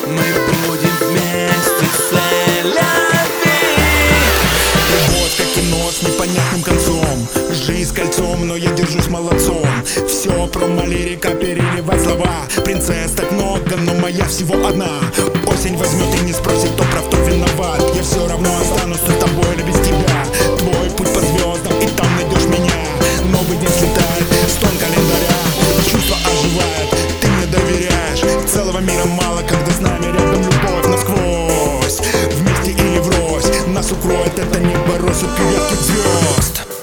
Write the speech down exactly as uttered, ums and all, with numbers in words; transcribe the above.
Мы будем вместе целями. Любовь как кино с непонятным концом, жизнь кольцом, но я держусь молодцом. Все промо-лирика, переливать слова. Принцесс так много, но моя всего одна. Осень возьмет и не спросит, кто прав, кто виноват. Я все равно останусь с тобой или без тебя. Твой путь по звездам, и там найдешь меня. Новый день слетает с тон календаря. Чувства оживают, ты мне доверяешь. Целого мира мало, когда с нами рядом любовь насквозь. Вместе или врозь, нас укроет это небо россыпью ярких звезд.